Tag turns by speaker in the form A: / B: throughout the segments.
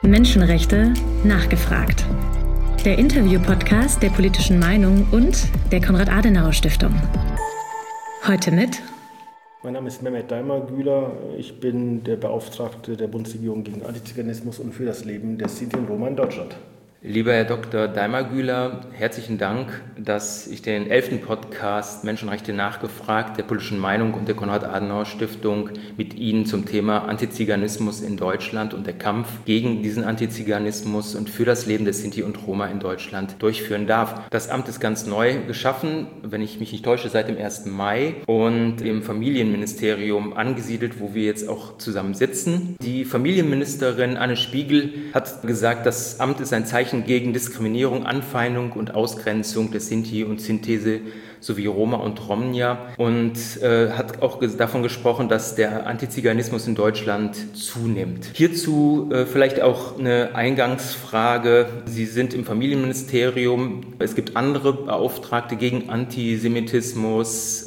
A: Menschenrechte nachgefragt. Der Interview-Podcast der Politischen Meinung und der Konrad-Adenauer-Stiftung. Heute mit...
B: Mein Name ist Mehmet Daimagüler. Ich bin der Beauftragte der Bundesregierung gegen Antiziganismus und für das Leben der Sinti und Roma in Deutschland.
C: Lieber Herr Dr. Daimagüler, herzlichen Dank, dass ich den 11. Podcast Menschenrechte nachgefragt der Politischen Meinung und der Konrad-Adenauer-Stiftung mit Ihnen zum Thema Antiziganismus in Deutschland und der Kampf gegen diesen Antiziganismus und für das Leben der Sinti und Roma in Deutschland durchführen darf. Das Amt ist ganz neu geschaffen, wenn ich mich nicht täusche, seit dem 1. Mai und im Familienministerium angesiedelt, wo wir jetzt auch zusammen sitzen. Die Familienministerin Anne Spiegel hat gesagt, das Amt ist ein Zeichen gegen Diskriminierung, Anfeindung und Ausgrenzung der Sinti und Sinthese sowie Roma und Romnia und hat auch davon gesprochen, dass der Antiziganismus in Deutschland zunimmt. Hierzu vielleicht auch eine Eingangsfrage. Sie sind im Familienministerium. Es gibt andere Beauftragte gegen Antisemitismus,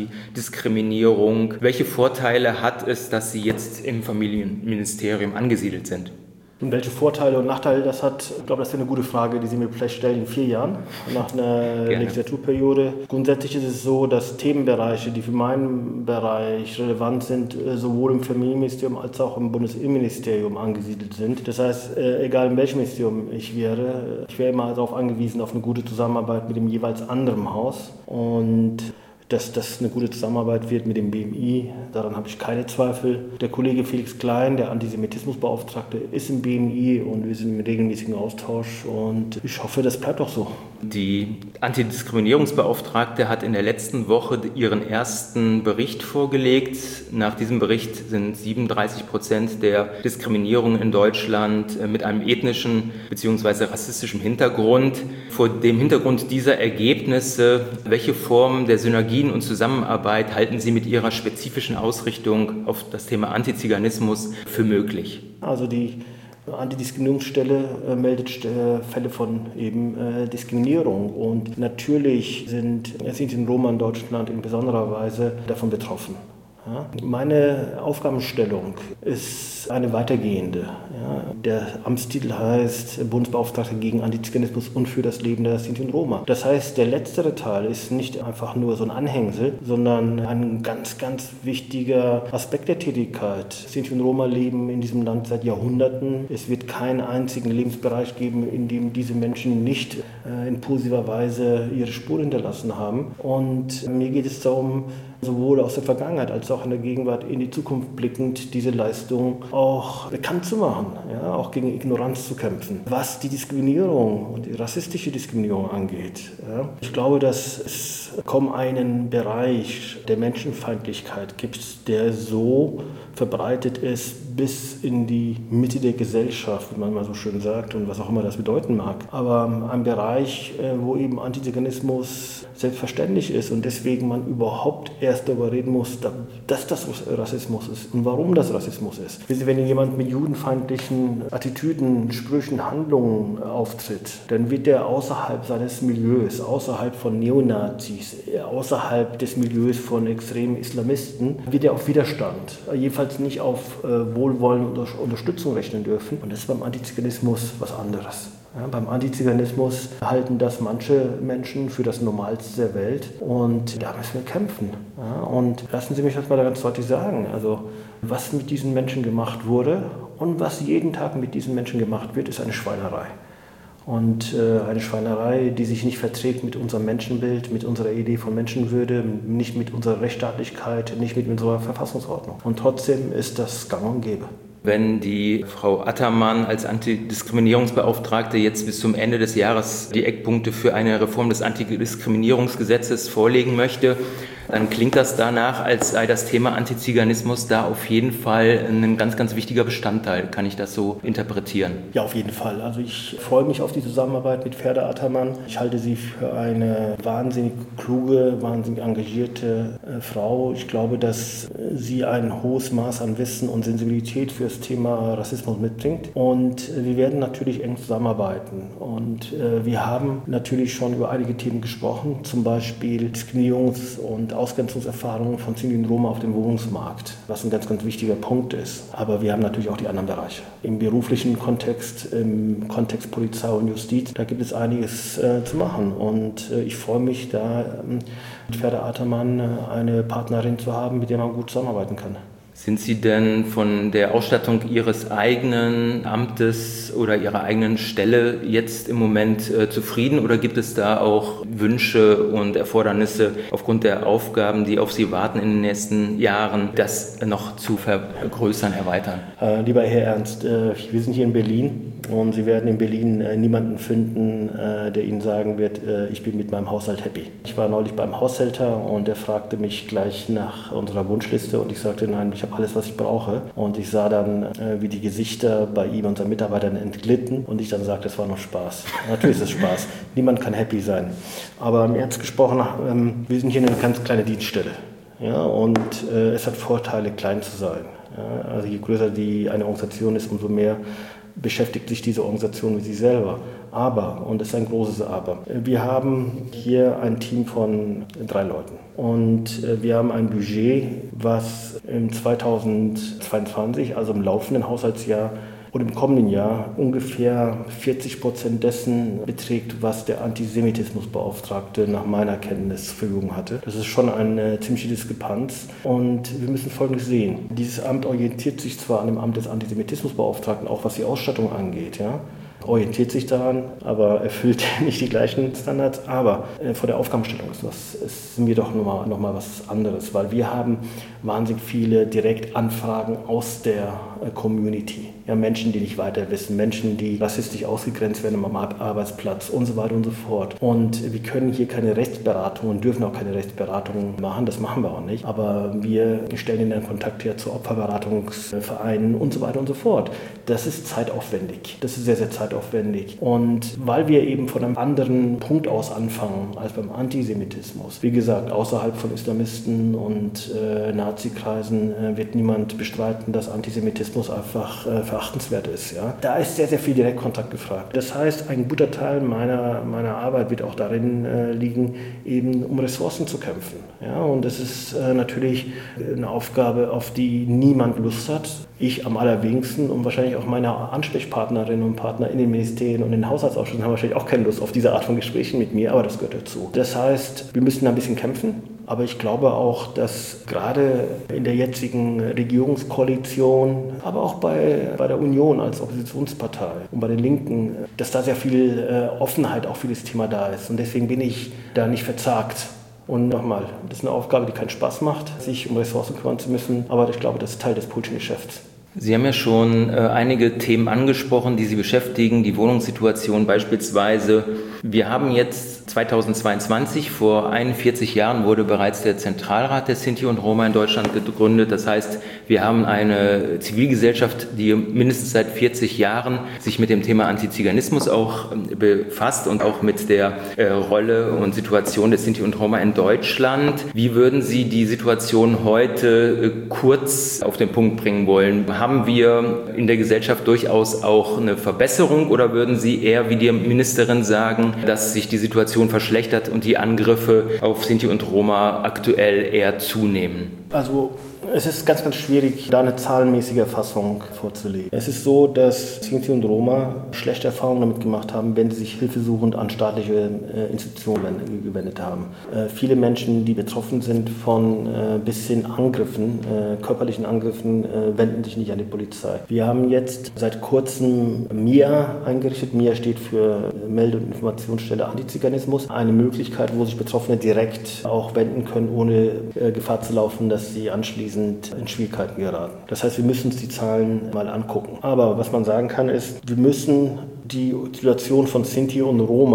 C: Antidiskriminierung. Welche Vorteile hat es, dass Sie jetzt im Familienministerium angesiedelt sind?
B: Und welche Vorteile und Nachteile das hat, ich glaube, das ist eine gute Frage, die Sie mir vielleicht stellen in 4 Jahren, nach einer Legislaturperiode. Grundsätzlich ist es so, dass Themenbereiche, die für meinen Bereich relevant sind, sowohl im Familienministerium als auch im Bundesinnenministerium angesiedelt sind. Das heißt, egal in welchem Ministerium ich wäre immer darauf angewiesen, auf eine gute Zusammenarbeit mit dem jeweils anderen Haus. Und dass das eine gute Zusammenarbeit wird mit dem BMI, daran habe ich keine Zweifel. Der Kollege Felix Klein, der Antisemitismusbeauftragte, ist im BMI und wir sind im regelmäßigen Austausch und ich hoffe, das bleibt auch so.
C: Die Antidiskriminierungsbeauftragte hat in der letzten Woche ihren ersten Bericht vorgelegt. Nach diesem Bericht sind 37% der Diskriminierung in Deutschland mit einem ethnischen bzw. rassistischen Hintergrund. Vor dem Hintergrund dieser Ergebnisse, welche Formen der Synergien und Zusammenarbeit halten Sie mit Ihrer spezifischen Ausrichtung auf das Thema Antiziganismus für möglich?
B: Also die Antidiskriminierungsstelle meldet Fälle von eben Diskriminierung und natürlich sind Sinti und Roma in Deutschland in besonderer Weise davon betroffen. Ja. Meine Aufgabenstellung ist eine weitergehende. Ja. Der Amtstitel heißt Bundesbeauftragter gegen Antiziganismus und für das Leben der Sinti und Roma. Das heißt, der letztere Teil ist nicht einfach nur so ein Anhängsel, sondern ein ganz, ganz wichtiger Aspekt der Tätigkeit. Sinti und Roma leben in diesem Land seit Jahrhunderten. Es wird keinen einzigen Lebensbereich geben, in dem diese Menschen nicht in positiver Weise ihre Spuren hinterlassen haben. Und mir geht es darum, sowohl aus der Vergangenheit als auch in der Gegenwart in die Zukunft blickend, diese Leistung auch bekannt zu machen, ja, auch gegen Ignoranz zu kämpfen. Was die Diskriminierung und die rassistische Diskriminierung angeht, ja, ich glaube, dass es kaum einen Bereich der Menschenfeindlichkeit gibt, der so verbreitet ist bis in die Mitte der Gesellschaft, wie man mal so schön sagt und was auch immer das bedeuten mag. Aber ein Bereich, wo eben Antiziganismus selbstverständlich ist und deswegen man überhaupt erst darüber reden muss, dass das Rassismus ist und warum das Rassismus ist. Wenn jemand mit judenfeindlichen Attitüden, Sprüchen, Handlungen auftritt, dann wird er außerhalb seines Milieus, außerhalb von Neonazis, außerhalb des Milieus von extremen Islamisten, wird er auf Widerstand, jedenfalls nicht auf Wohlwollen und Unterstützung rechnen dürfen. Und das ist beim Antiziganismus was anderes. Ja, beim Antiziganismus halten das manche Menschen für das Normalste der Welt und da müssen wir kämpfen. Ja, und lassen Sie mich das mal ganz deutlich sagen, also was mit diesen Menschen gemacht wurde und was jeden Tag mit diesen Menschen gemacht wird, ist eine Schweinerei. Und eine Schweinerei, die sich nicht verträgt mit unserem Menschenbild, mit unserer Idee von Menschenwürde, nicht mit unserer Rechtsstaatlichkeit, nicht mit unserer Verfassungsordnung. Und trotzdem ist das gang und gäbe.
C: Wenn die Frau Attermann als Antidiskriminierungsbeauftragte jetzt bis zum Ende des Jahres die Eckpunkte für eine Reform des Antidiskriminierungsgesetzes vorlegen möchte, dann klingt das danach, als sei das Thema Antiziganismus da auf jeden Fall ein ganz, ganz wichtiger Bestandteil. Kann ich das so interpretieren?
B: Ja, auf jeden Fall. Also ich freue mich auf die Zusammenarbeit mit Ferda Attermann. Ich halte sie für eine wahnsinnig kluge, wahnsinnig engagierte Frau. Ich glaube, dass sie ein hohes Maß an Wissen und Sensibilität für das Thema Rassismus mitbringt. Und wir werden natürlich eng zusammenarbeiten. Und wir haben natürlich schon über einige Themen gesprochen, zum Beispiel Diskriminierungs- und Ausgrenzungserfahrungen von Sinti und Roma auf dem Wohnungsmarkt, was ein ganz, ganz wichtiger Punkt ist. Aber wir haben natürlich auch die anderen Bereiche. Im beruflichen Kontext, im Kontext Polizei und Justiz, da gibt es einiges zu machen. Und ich freue mich, da mit Ferda Ataman eine Partnerin zu haben, mit der man gut zusammenarbeiten kann.
C: Sind Sie denn von der Ausstattung Ihres eigenen Amtes oder Ihrer eigenen Stelle jetzt im Moment zufrieden oder gibt es da auch Wünsche und Erfordernisse aufgrund der Aufgaben, die auf Sie warten in den nächsten Jahren, das noch zu vergrößern, erweitern?
B: Lieber Herr Ernst, wir sind hier in Berlin und Sie werden in Berlin niemanden finden, der Ihnen sagen wird, ich bin mit meinem Haushalt happy. Ich war neulich beim Haushälter und der fragte mich gleich nach unserer Wunschliste und ich sagte, nein, ich habe alles, was ich brauche. Und ich sah dann, wie die Gesichter bei ihm und seinen Mitarbeitern entglitten und ich dann sagte, es war noch Spaß. Natürlich ist es Spaß. Niemand kann happy sein. Aber im Ernst gesprochen, wir sind hier eine ganz kleine Dienststelle. Ja, und es hat Vorteile, klein zu sein. Ja, also je größer eine Organisation ist, umso mehr beschäftigt sich diese Organisation mit sich selber. Aber, und das ist ein großes Aber, wir haben hier ein Team von 3 Leuten. Und wir haben ein Budget, was im 2022, also im laufenden Haushaltsjahr und im kommenden Jahr ungefähr 40% dessen beträgt, was der Antisemitismusbeauftragte nach meiner Kenntnis zur Verfügung hatte. Das ist schon eine ziemliche Diskrepanz. Und wir müssen Folgendes sehen. Dieses Amt orientiert sich zwar an dem Amt des Antisemitismusbeauftragten, auch was die Ausstattung angeht, ja, orientiert sich daran, aber erfüllt nicht die gleichen Standards. Aber vor der Aufgabenstellung ist mir doch noch mal was anderes, weil wir haben wahnsinnig viele Direktanfragen aus der Community. Ja, Menschen, die nicht weiter wissen, Menschen, die rassistisch ausgegrenzt werden am Arbeitsplatz und so weiter und so fort. Und wir können hier keine Rechtsberatung und dürfen auch keine Rechtsberatung machen, das machen wir auch nicht. Aber wir stellen ihnen dann Kontakt her zu Opferberatungsvereinen und so weiter und so fort. Das ist zeitaufwendig. Das ist sehr, sehr zeitaufwendig. Und weil wir eben von einem anderen Punkt aus anfangen als beim Antisemitismus, wie gesagt, außerhalb von Islamisten und Nazikreisen wird niemand bestreiten, dass Antisemitismus einfach verachtenswert ist. Ja? Da ist sehr, sehr viel Direktkontakt gefragt. Das heißt, ein guter Teil meiner Arbeit wird auch darin liegen, eben um Ressourcen zu kämpfen. Ja? Und das ist natürlich eine Aufgabe, auf die niemand Lust hat. Ich am allerwenigsten und wahrscheinlich auch meine Ansprechpartnerinnen und Partner in den Ministerien und in den Haushaltsausschüssen haben wahrscheinlich auch keine Lust auf diese Art von Gesprächen mit mir, aber das gehört dazu. Das heißt, wir müssen ein bisschen kämpfen. Aber ich glaube auch, dass gerade in der jetzigen Regierungskoalition, aber auch bei der Union als Oppositionspartei und bei den Linken, dass da sehr viel Offenheit auch für das Thema da ist. Und deswegen bin ich da nicht verzagt. Und nochmal, das ist eine Aufgabe, die keinen Spaß macht, sich um Ressourcen kümmern zu müssen. Aber ich glaube, das ist Teil des politischen Geschäfts.
C: Sie haben ja schon einige Themen angesprochen, die Sie beschäftigen, die Wohnungssituation beispielsweise. Wir haben jetzt 2022, vor 41 Jahren wurde bereits der Zentralrat der Sinti und Roma in Deutschland gegründet. Das heißt, wir haben eine Zivilgesellschaft, die mindestens seit 40 Jahren sich mit dem Thema Antiziganismus auch befasst und auch mit der Rolle und Situation der Sinti und Roma in Deutschland. Wie würden Sie die Situation heute kurz auf den Punkt bringen wollen? Haben wir in der Gesellschaft durchaus auch eine Verbesserung oder würden Sie eher wie die Ministerin sagen, dass sich die Situation verschlechtert und die Angriffe auf Sinti und Roma aktuell eher zunehmen?
B: Also es ist ganz, ganz schwierig, da eine zahlenmäßige Erfassung vorzulegen. Es ist so, dass Sinti und Roma schlechte Erfahrungen damit gemacht haben, wenn sie sich hilfesuchend an staatliche Institutionen gewendet haben. Viele Menschen, die betroffen sind von bis hin Angriffen, körperlichen Angriffen, wenden sich nicht an die Polizei. Wir haben jetzt seit kurzem MIA eingerichtet. MIA steht für Melde- und Informationsstelle Antiziganismus. Eine Möglichkeit, wo sich Betroffene direkt auch wenden können, ohne Gefahr zu laufen, dass sie anschließend in Schwierigkeiten geraten. Das heißt, wir müssen uns die Zahlen mal angucken. Aber was man sagen kann, ist, wir müssen die Situation von Sinti und Roma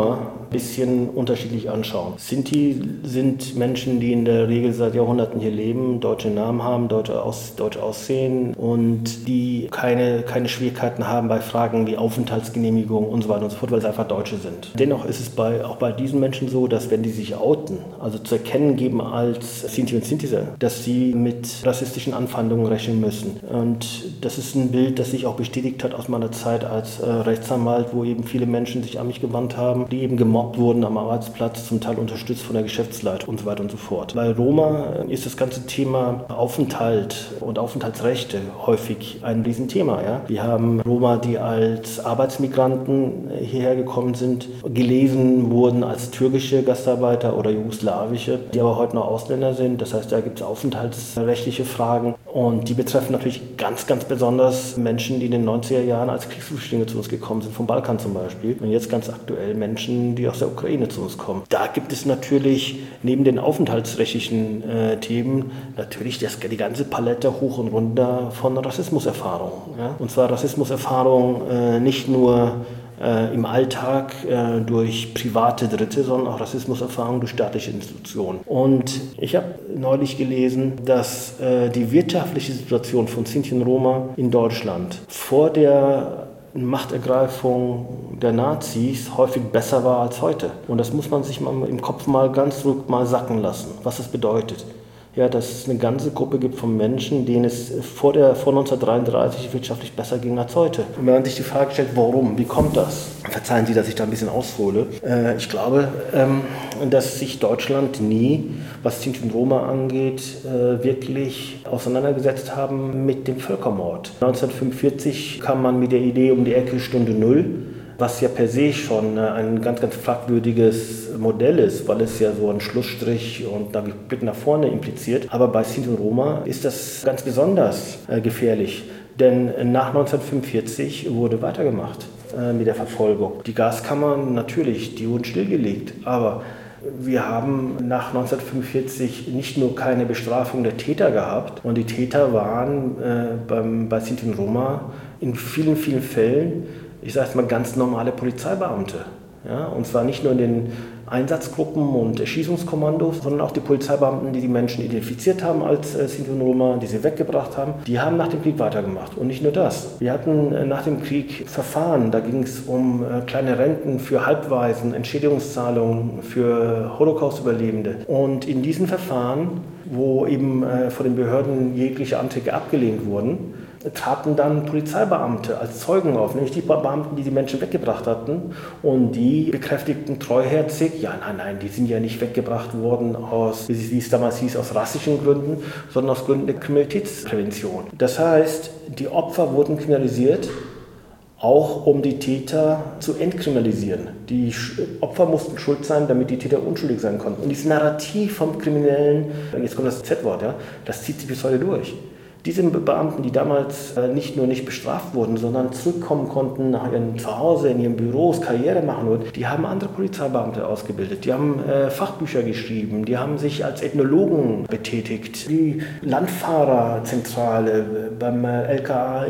B: ein bisschen unterschiedlich anschauen. Sinti sind Menschen, die in der Regel seit Jahrhunderten hier leben, deutsche Namen haben, deutsch aussehen und die keine Schwierigkeiten haben bei Fragen wie Aufenthaltsgenehmigung und so weiter und so fort, weil sie einfach Deutsche sind. Dennoch ist es auch bei diesen Menschen so, dass wenn die sich outen, also zu erkennen geben als Sinti und Sintiser, dass sie mit rassistischen Anfeindungen rechnen müssen. Und das ist ein Bild, das sich auch bestätigt hat aus meiner Zeit als Rechtsanwalt, wo eben viele Menschen sich an mich gewandt haben, die eben gemobbt wurden am Arbeitsplatz, zum Teil unterstützt von der Geschäftsleitung und so weiter und so fort. Bei Roma ist das ganze Thema Aufenthalt und Aufenthaltsrechte häufig ein Riesenthema. Ja? Wir haben Roma, die als Arbeitsmigranten hierher gekommen sind, gelesen wurden als türkische Gastarbeiter oder jugoslawische, die aber heute noch Ausländer sind. Das heißt, da gibt es aufenthaltsrechtliche Fragen und die betreffen natürlich ganz, ganz besonders Menschen, die in den 90er Jahren als Kriegsflüchtlinge zu uns gekommen sind, vom Balkan zum Beispiel. Und jetzt ganz aktuell Menschen, die aus der Ukraine zu uns kommen. Da gibt es natürlich neben den aufenthaltsrechtlichen Themen natürlich die ganze Palette hoch und runter von Rassismuserfahrungen. Ja? Und zwar Rassismuserfahrungen nicht nur im Alltag durch private Dritte, sondern auch Rassismuserfahrungen durch staatliche Institutionen. Und ich habe neulich gelesen, dass die wirtschaftliche Situation von Sinti und Roma in Deutschland vor der Machtergreifung der Nazis häufig besser war als heute. Und das muss man sich mal im Kopf mal ganz ruhig mal sacken lassen, was das bedeutet. Ja, dass es eine ganze Gruppe gibt von Menschen, denen es vor 1933 wirtschaftlich besser ging als heute. Und wenn man sich die Frage stellt, warum, wie kommt das? Verzeihen Sie, dass ich da ein bisschen aushole. Ich glaube, dass sich Deutschland nie, was Sinti und Roma angeht, wirklich auseinandergesetzt haben mit dem Völkermord. 1945 kam man mit der Idee um die Ecke Stunde Null, was ja per se schon ein ganz, ganz fragwürdiges Modell ist, weil es ja so einen Schlussstrich und einen Blick nach vorne impliziert. Aber bei Sinti und Roma ist das ganz besonders gefährlich, denn nach 1945 wurde weitergemacht mit der Verfolgung. Die Gaskammern natürlich, die wurden stillgelegt, aber wir haben nach 1945 nicht nur keine Bestrafung der Täter gehabt und die Täter waren bei Sinti und Roma in vielen, vielen Fällen, ich sage es mal, ganz normale Polizeibeamte. Ja? Und zwar nicht nur in den Einsatzgruppen und Erschießungskommandos, sondern auch die Polizeibeamten, die die Menschen identifiziert haben als Sinti und Roma, die sie weggebracht haben, die haben nach dem Krieg weitergemacht. Und nicht nur das. Wir hatten nach dem Krieg Verfahren, da ging es um kleine Renten für Halbwaisen, Entschädigungszahlungen für Holocaust-Überlebende. Und in diesen Verfahren, wo eben von den Behörden jegliche Anträge abgelehnt wurden, traten dann Polizeibeamte als Zeugen auf, nämlich die Beamten, die die Menschen weggebracht hatten. Und die bekräftigten treuherzig, ja, nein, die sind ja nicht weggebracht worden aus, wie es damals hieß, aus rassischen Gründen, sondern aus Gründen der Kriminalitätsprävention. Das heißt, die Opfer wurden kriminalisiert, auch um die Täter zu entkriminalisieren. Die Opfer mussten schuld sein, damit die Täter unschuldig sein konnten. Und dieses Narrativ vom Kriminellen, jetzt kommt das Z-Wort, ja, das zieht sich bis heute durch. Diese Beamten, die damals nicht nur nicht bestraft wurden, sondern zurückkommen konnten nach ihrem Zuhause, in ihren Büros, Karriere machen wollten, die haben andere Polizeibeamte ausgebildet, die haben Fachbücher geschrieben, die haben sich als Ethnologen betätigt. Die Landfahrerzentrale beim LKA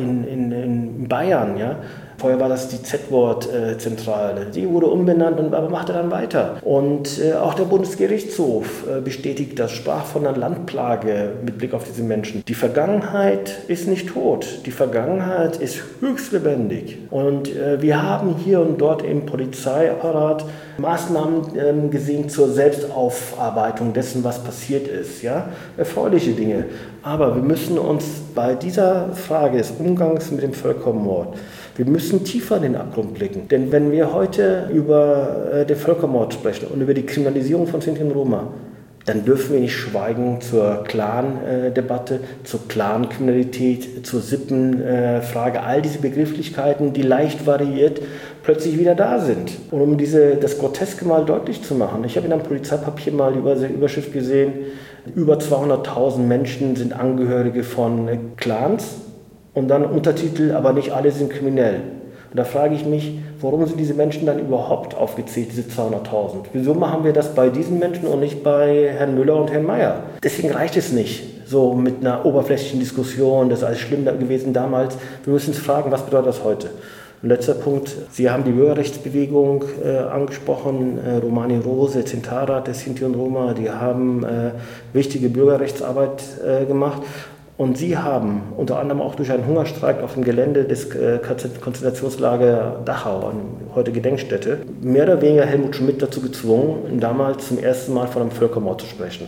B: in Bayern, ja. Vorher war das die Z-Wort-Zentrale. Die wurde umbenannt und aber machte dann weiter. Und auch der Bundesgerichtshof bestätigt das, sprach von einer Landplage mit Blick auf diese Menschen. Die Vergangenheit ist nicht tot. Die Vergangenheit ist höchst lebendig. Und wir haben hier und dort im Polizeiapparat Maßnahmen gesehen zur Selbstaufarbeitung dessen, was passiert ist. Ja? Erfreuliche Dinge. Aber wir müssen uns bei dieser Frage des Umgangs mit dem Völkermord, wir müssen tiefer in den Abgrund blicken. Denn wenn wir heute über den Völkermord sprechen und über die Kriminalisierung von Sinti und Roma, dann dürfen wir nicht schweigen zur Clan-Debatte, zur Clan-Kriminalität, zur Sippenfrage, all diese Begrifflichkeiten, die leicht variiert plötzlich wieder da sind. Und um das Groteske mal deutlich zu machen, ich habe in einem Polizeipapier mal die Überschrift gesehen, über 200.000 Menschen sind Angehörige von Clans und dann Untertitel, aber nicht alle sind kriminell. Und da frage ich mich, warum sind diese Menschen dann überhaupt aufgezählt, diese 200.000? Wieso machen wir das bei diesen Menschen und nicht bei Herrn Müller und Herrn Mayer? Deswegen reicht es nicht, so mit einer oberflächlichen Diskussion, das ist alles schlimm gewesen damals. Wir müssen uns fragen, was bedeutet das heute? Und letzter Punkt, Sie haben die Bürgerrechtsbewegung angesprochen, Romani Rose, Centara der Sinti und Roma, die haben wichtige Bürgerrechtsarbeit gemacht. Und Sie haben unter anderem auch durch einen Hungerstreik auf dem Gelände des Konzentrationslager Dachau, heute Gedenkstätte, mehr oder weniger Helmut Schmidt dazu gezwungen, damals zum ersten Mal von einem Völkermord zu sprechen.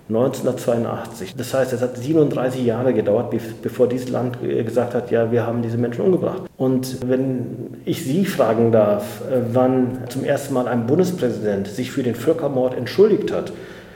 B: 1982. Das heißt, es hat 37 Jahre gedauert, bevor dieses Land gesagt hat, ja, wir haben diese Menschen umgebracht. Und wenn ich Sie fragen darf, wann zum ersten Mal ein Bundespräsident sich für den Völkermord entschuldigt hat.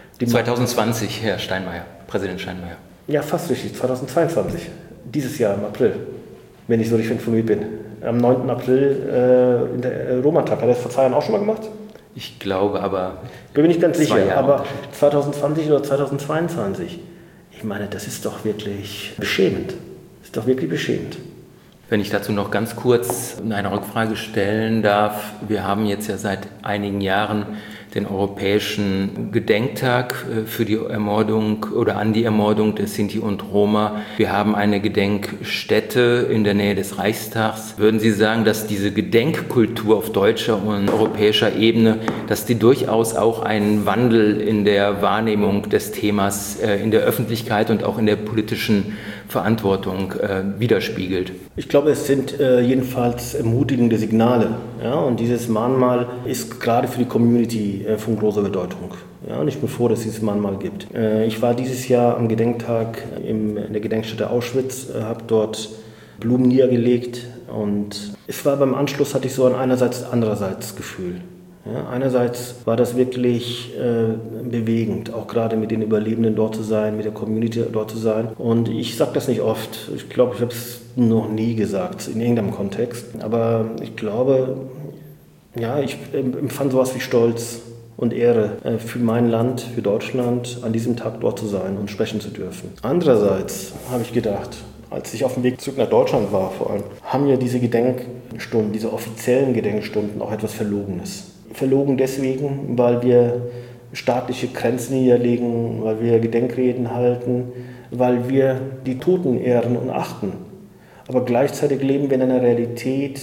C: 2020, Herr Steinmeier, Präsident Steinmeier.
B: Ja, fast richtig, 2022, dieses Jahr im April, wenn ich so richtig informiert bin. Am 9. April in der Roma-Tag. Hat er das vor 2 Jahren auch schon mal gemacht?
C: Ich glaube aber...
B: Bin mir nicht ganz sicher, aber 2020 oder 2022, ich meine, das ist doch wirklich beschämend. Das ist doch wirklich beschämend.
C: Wenn ich dazu noch ganz kurz eine Rückfrage stellen darf. Wir haben jetzt ja seit einigen Jahren den Europäischen Gedenktag für die Ermordung oder an die Ermordung der Sinti und Roma. Wir haben eine Gedenkstätte in der Nähe des Reichstags. Würden Sie sagen, dass diese Gedenkkultur auf deutscher und europäischer Ebene, dass die durchaus auch einen Wandel in der Wahrnehmung des Themas in der Öffentlichkeit und auch in der politischen Verantwortung widerspiegelt?
B: Ich glaube, es sind jedenfalls ermutigende Signale. Ja? Und dieses Mahnmal ist gerade für die Community von großer Bedeutung. Ja? Und ich bin froh, dass es dieses Mahnmal gibt. Ich war dieses Jahr am Gedenktag in der Gedenkstätte Auschwitz, habe dort Blumen niedergelegt und es war beim Anschluss, hatte ich so ein einerseits-andererseits Gefühl. Ja, einerseits war das wirklich bewegend, auch gerade mit den Überlebenden dort zu sein, mit der Community dort zu sein. Und ich sage das nicht oft, ich glaube, ich habe es noch nie gesagt, in irgendeinem Kontext. Aber ich glaube, ja, ich empfand sowas wie Stolz und Ehre für mein Land, für Deutschland, an diesem Tag dort zu sein und sprechen zu dürfen. Andererseits habe ich gedacht, als ich auf dem Weg zurück nach Deutschland war vor allem, haben ja diese Gedenkstunden, diese offiziellen Gedenkstunden auch etwas Verlogenes. Verlogen deswegen, weil wir staatliche Grenzen niederlegen, weil wir Gedenkreden halten, weil wir die Toten ehren und achten. Aber gleichzeitig leben wir in einer Realität,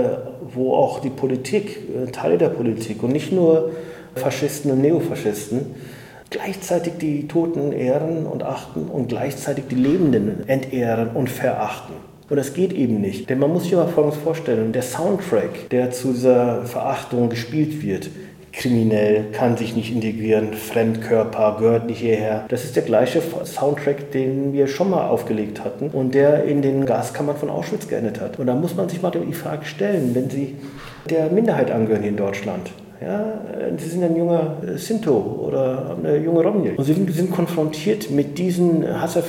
B: wo auch die Politik, Teile der Politik und nicht nur Faschisten und Neofaschisten, gleichzeitig die Toten ehren und achten und gleichzeitig die Lebenden entehren und verachten. Und das geht eben nicht. Denn man muss sich mal Folgendes vorstellen, der Soundtrack, der zu dieser Verachtung gespielt wird, kriminell, kann sich nicht integrieren, Fremdkörper, gehört nicht hierher. Das ist der gleiche Soundtrack, den wir schon mal aufgelegt hatten und der in den Gaskammern von Auschwitz geendet hat. Und da muss man sich mal die Frage stellen, wenn Sie der Minderheit angehören hier in Deutschland, ja, Sie sind ein junger Sinto oder eine junge Romni und Sie sind konfrontiert mit diesen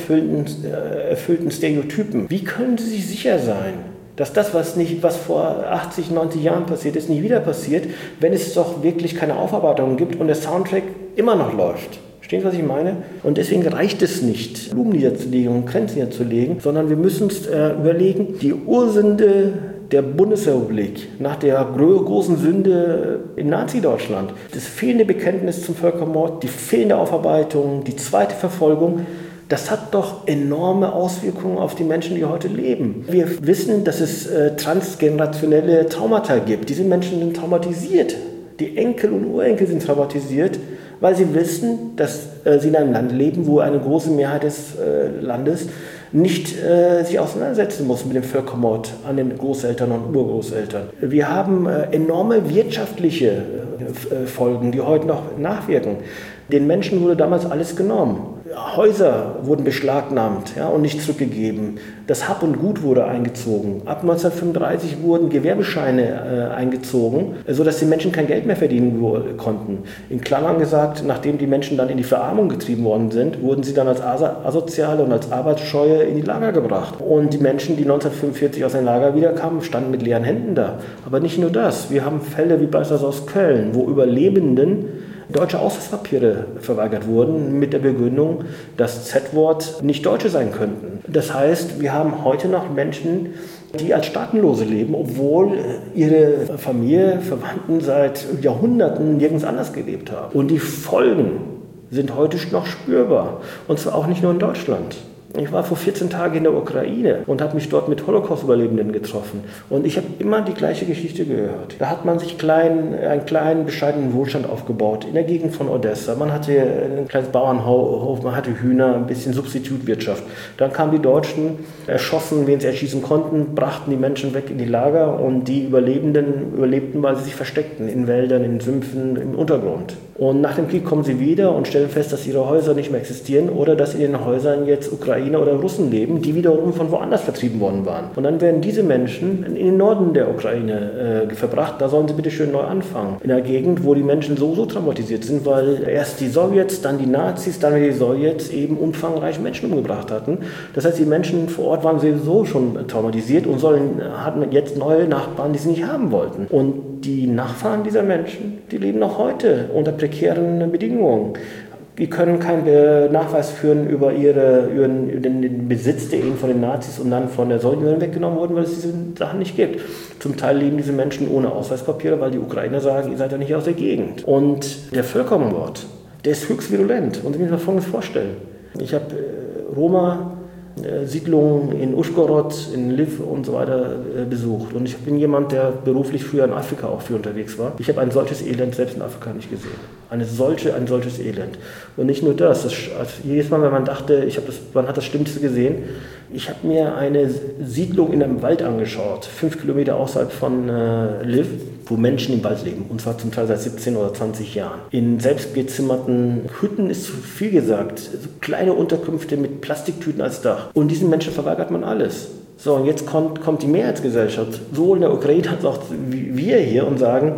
B: hasserfüllten Stereotypen. Wie können Sie sich sicher sein, dass das, was vor 80, 90 Jahren passiert ist, nicht wieder passiert, wenn es doch wirklich keine Aufarbeitung gibt und der Soundtrack immer noch läuft? Verstehen Sie, was ich meine? Und deswegen reicht es nicht, Blumen niederzulegen und Grenzen niederzulegen, sondern wir müssen uns überlegen, die Ursünde der Bundesrepublik nach der großen Sünde in Nazi-Deutschland, das fehlende Bekenntnis zum Völkermord, die fehlende Aufarbeitung, die zweite Verfolgung, das hat doch enorme Auswirkungen auf die Menschen, die heute leben. Wir wissen, dass es transgenerationelle Traumata gibt. Diese Menschen sind traumatisiert. Die Enkel und Urenkel sind traumatisiert, weil sie wissen, dass sie in einem Land leben, wo eine große Mehrheit des Landes nicht sich auseinandersetzen muss mit dem Völkermord an den Großeltern und Urgroßeltern. Wir haben enorme wirtschaftliche Folgen, die heute noch nachwirken. Den Menschen wurde damals alles genommen. Häuser wurden beschlagnahmt, ja, und nicht zurückgegeben. Das Hab und Gut wurde eingezogen. Ab 1935 wurden Gewerbescheine eingezogen, sodass die Menschen kein Geld mehr verdienen konnten. In Klammern gesagt, nachdem die Menschen dann in die Verarmung getrieben worden sind, wurden sie dann als Asoziale und als Arbeitsscheue in die Lager gebracht. Und die Menschen, die 1945 aus den Lager wiederkamen, standen mit leeren Händen da. Aber nicht nur das. Wir haben Fälle wie beispielsweise aus Köln, wo Überlebenden deutsche Ausweispapiere verweigert wurden mit der Begründung, dass Z-Wort nicht Deutsche sein könnten. Das heißt, wir haben heute noch Menschen, die als Staatenlose leben, obwohl ihre Familie, Verwandten seit Jahrhunderten nirgends anders gelebt haben. Und die Folgen sind heute noch spürbar. Und zwar auch nicht nur in Deutschland. Ich war vor 14 Tagen in der Ukraine und habe mich dort mit Holocaust-Überlebenden getroffen. Und ich habe immer die gleiche Geschichte gehört. Da hat man sich einen kleinen, bescheidenen Wohlstand aufgebaut in der Gegend von Odessa. Man hatte ein kleines Bauernhof, man hatte Hühner, ein bisschen Substitutwirtschaft. Dann kamen die Deutschen, erschossen, wen sie erschießen konnten, brachten die Menschen weg in die Lager und die Überlebenden überlebten, weil sie sich versteckten in Wäldern, in Sümpfen, im Untergrund. Und nach dem Krieg kommen sie wieder und stellen fest, dass ihre Häuser nicht mehr existieren oder dass in den Häusern jetzt Ukrainer oder Russen leben, die wiederum von woanders vertrieben worden waren. Und dann werden diese Menschen in den Norden der Ukraine verbracht. Da sollen sie bitte schön neu anfangen. In einer Gegend, wo die Menschen so traumatisiert sind, weil erst die Sowjets, dann die Nazis, dann die Sowjets eben umfangreich Menschen umgebracht hatten. Das heißt, die Menschen vor Ort waren sowieso schon traumatisiert und hatten jetzt neue Nachbarn, die sie nicht haben wollten. Und die Nachfahren dieser Menschen, die leben noch heute unter prekären Bedingungen. Die können keinen Nachweis führen über den Besitz, der ihnen von den Nazis und dann von der Sowjetunion weggenommen wurde, weil es diese Sachen nicht gibt. Zum Teil leben diese Menschen ohne Ausweispapiere, weil die Ukrainer sagen, ihr seid ja nicht aus der Gegend. Und der Völkermord, der ist höchst virulent. Und Sie müssen sich Folgendes vorstellen. Ich habe Roma-Siedlungen in Uschgorod, in Lviv und so weiter besucht. Und ich bin jemand, der beruflich früher in Afrika auch viel unterwegs war. Ich habe ein solches Elend selbst in Afrika nicht gesehen. Ein solches Elend. Und nicht nur das. Jedes Mal, wenn man dachte, man hat das Schlimmste gesehen, ich habe mir eine Siedlung in einem Wald angeschaut, 5 Kilometer außerhalb von Lviv, wo Menschen im Wald leben. Und zwar zum Teil seit 17 oder 20 Jahren. In selbstgezimmerten Hütten ist zu viel gesagt. So kleine Unterkünfte mit Plastiktüten als Dach. Und diesen Menschen verweigert man alles. So, und jetzt kommt die Mehrheitsgesellschaft, sowohl in der Ukraine als auch wir hier, und sagen,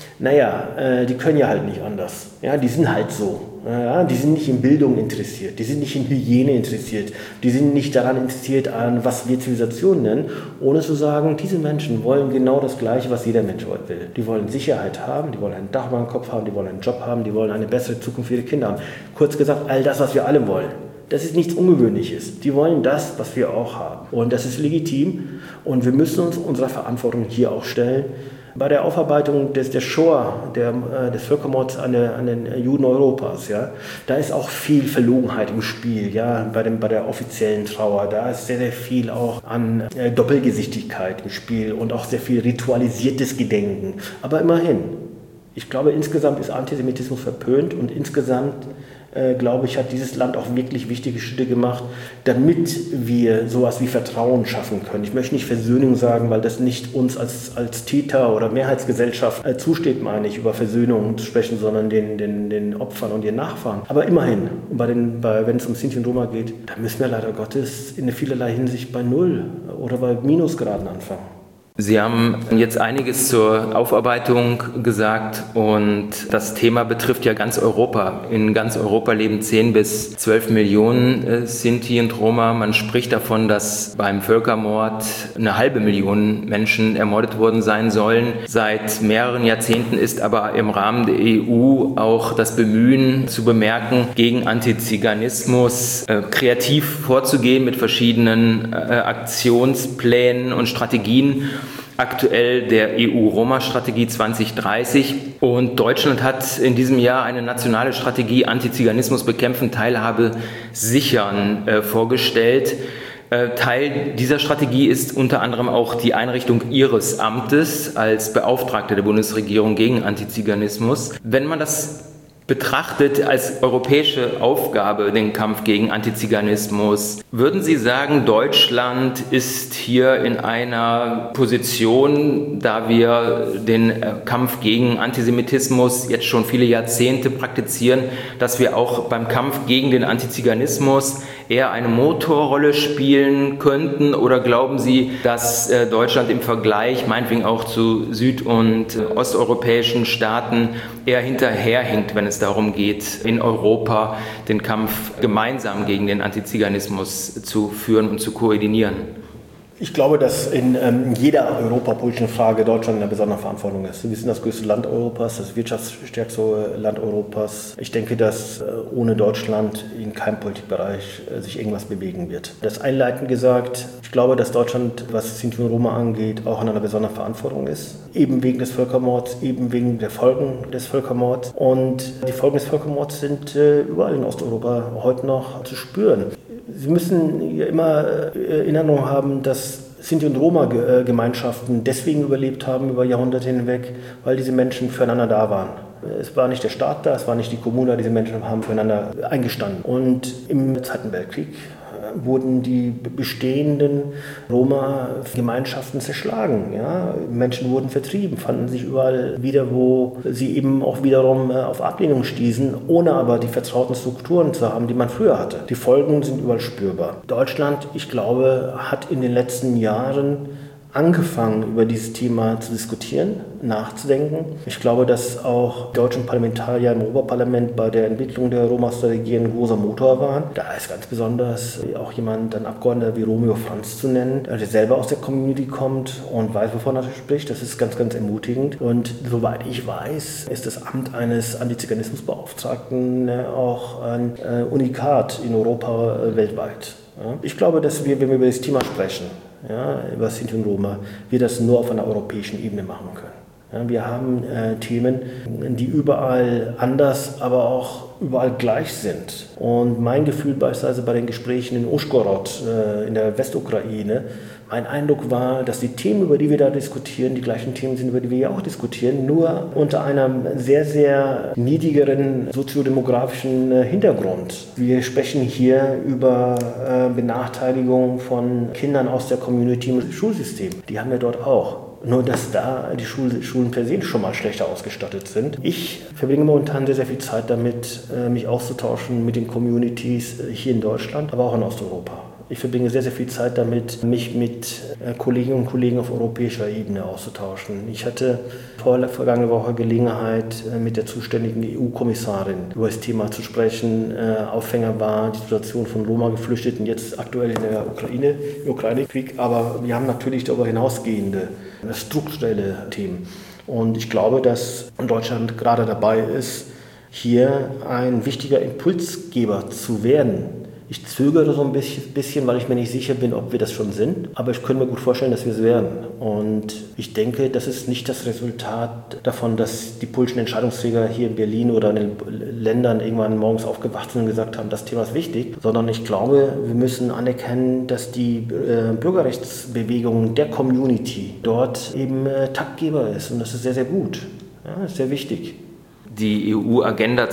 B: naja, die können ja halt nicht anders. Ja, die sind halt so. Ja, die sind nicht in Bildung interessiert, die sind nicht in Hygiene interessiert, die sind nicht daran interessiert, an was wir Zivilisation nennen, ohne zu sagen, diese Menschen wollen genau das Gleiche, was jeder Mensch heute will. Die wollen Sicherheit haben, die wollen ein Dach über dem Kopf haben, die wollen einen Job haben, die wollen eine bessere Zukunft für ihre Kinder haben. Kurz gesagt, all das, was wir alle wollen. Das ist nichts Ungewöhnliches. Die wollen das, was wir auch haben. Und das ist legitim. Und wir müssen uns unserer Verantwortung hier auch stellen. Bei der Aufarbeitung der Shoah, des Völkermords an den Juden Europas, ja, da ist auch viel Verlogenheit im Spiel, ja, bei der offiziellen Trauer. Da ist sehr, sehr viel auch an Doppelgesichtigkeit im Spiel und auch sehr viel ritualisiertes Gedenken. Aber immerhin, ich glaube, insgesamt ist Antisemitismus verpönt und insgesamt glaube ich, hat dieses Land auch wirklich wichtige Schritte gemacht, damit wir sowas wie Vertrauen schaffen können. Ich möchte nicht Versöhnung sagen, weil das nicht uns als Täter oder Mehrheitsgesellschaft zusteht, meine ich, über Versöhnung zu sprechen, sondern den Opfern und ihren Nachfahren. Aber immerhin, wenn es um Sinti und Roma geht, da müssen wir leider Gottes in vielerlei Hinsicht bei Null oder bei Minusgraden anfangen.
C: Sie haben jetzt einiges zur Aufarbeitung gesagt und das Thema betrifft ja ganz Europa. In ganz Europa leben 10 bis 12 Millionen Sinti und Roma. Man spricht davon, dass beim Völkermord 500.000 Menschen ermordet worden sein sollen. Seit mehreren Jahrzehnten ist aber im Rahmen der EU auch das Bemühen zu bemerken, gegen Antiziganismus kreativ vorzugehen mit verschiedenen Aktionsplänen und Strategien. Aktuell der EU-Roma-Strategie 2030 und Deutschland hat in diesem Jahr eine nationale Strategie Antiziganismus bekämpfen, Teilhabe sichern vorgestellt. Teil dieser Strategie ist unter anderem auch die Einrichtung Ihres Amtes als Beauftragte der Bundesregierung gegen Antiziganismus. Wenn man das betrachtet als europäische Aufgabe, den Kampf gegen Antiziganismus, würden Sie sagen, Deutschland ist hier in einer Position, da wir den Kampf gegen Antisemitismus jetzt schon viele Jahrzehnte praktizieren, dass wir auch beim Kampf gegen den Antiziganismus eher eine Motorrolle spielen könnten? Oder glauben Sie, dass Deutschland im Vergleich, meinetwegen auch zu süd- und osteuropäischen Staaten, eher hinterherhinkt, wenn es darum geht, in Europa den Kampf gemeinsam gegen den Antiziganismus zu führen und zu koordinieren?
B: Ich glaube, dass in jeder europapolitischen Frage Deutschland in einer besonderen Verantwortung ist. Wir sind das größte Land Europas, das wirtschaftsstärkste Land Europas. Ich denke, dass ohne Deutschland in keinem Politikbereich sich irgendwas bewegen wird. Das einleitend gesagt, ich glaube, dass Deutschland, was Sinti und Roma angeht, auch in einer besonderen Verantwortung ist. Eben wegen des Völkermords, eben wegen der Folgen des Völkermords. Und die Folgen des Völkermords sind überall in Osteuropa heute noch zu spüren. Sie müssen immer in Erinnerung haben, dass Sinti- und Roma-Gemeinschaften deswegen überlebt haben über Jahrhunderte hinweg, weil diese Menschen füreinander da waren. Es war nicht der Staat da, es war nicht die Kommune, diese Menschen haben füreinander eingestanden. Und im Zweiten Weltkrieg wurden die bestehenden Roma-Gemeinschaften zerschlagen. Ja? Menschen wurden vertrieben, fanden sich überall wieder, wo sie eben auch wiederum auf Ablehnung stießen, ohne aber die vertrauten Strukturen zu haben, die man früher hatte. Die Folgen sind überall spürbar. Deutschland, ich glaube, hat in den letzten Jahren angefangen, über dieses Thema zu diskutieren, nachzudenken. Ich glaube, dass auch die deutschen Parlamentarier im Oberparlament bei der Entwicklung der Roma-Strategie ein großer Motor waren. Da ist ganz besonders auch jemand, ein Abgeordneter wie Romeo Franz zu nennen, der selber aus der Community kommt und weiß, wovon er spricht. Das ist ganz, ganz ermutigend. Und soweit ich weiß, ist das Amt eines Antiziganismusbeauftragten auch ein Unikat in Europa weltweit. Ich glaube, dass wir, wenn wir über das Thema sprechen, über Sinti und Roma, wir das nur auf einer europäischen Ebene machen können. Wir haben Themen, die überall anders, aber auch überall gleich sind. Und mein Gefühl beispielsweise bei den Gesprächen in Uschhgorod in der Westukraine, mein Eindruck war, dass die Themen, über die wir da diskutieren, die gleichen Themen sind, über die wir ja auch diskutieren, nur unter einem sehr, sehr niedrigeren soziodemografischen Hintergrund. Wir sprechen hier über Benachteiligung von Kindern aus der Community im Schulsystem. Die haben wir dort auch. Nur, dass da die Schulen per se schon mal schlechter ausgestattet sind. Ich verbringe momentan sehr, sehr viel Zeit damit, mich auszutauschen mit den Communities hier in Deutschland, aber auch in Osteuropa. Ich verbringe sehr, sehr viel Zeit damit, mich mit Kolleginnen und Kollegen auf europäischer Ebene auszutauschen. Ich hatte vergangene Woche Gelegenheit, mit der zuständigen EU-Kommissarin über das Thema zu sprechen. Aufhänger war die Situation von Roma-Geflüchteten, jetzt aktuell in der Ukraine, im Ukraine-Krieg. Aber wir haben natürlich darüber hinausgehende strukturelle Themen. Und ich glaube, dass Deutschland gerade dabei ist, hier ein wichtiger Impulsgeber zu werden. Ich zögere so ein bisschen, weil ich mir nicht sicher bin, ob wir das schon sind. Aber ich könnte mir gut vorstellen, dass wir es werden. Und ich denke, das ist nicht das Resultat davon, dass die politischen Entscheidungsträger hier in Berlin oder in den Ländern irgendwann morgens aufgewacht sind und gesagt haben, das Thema ist wichtig. Sondern ich glaube, wir müssen anerkennen, dass die Bürgerrechtsbewegung der Community dort eben Taktgeber ist. Und das ist sehr, sehr gut. Ja, ist sehr wichtig.
C: Die EU-Agenda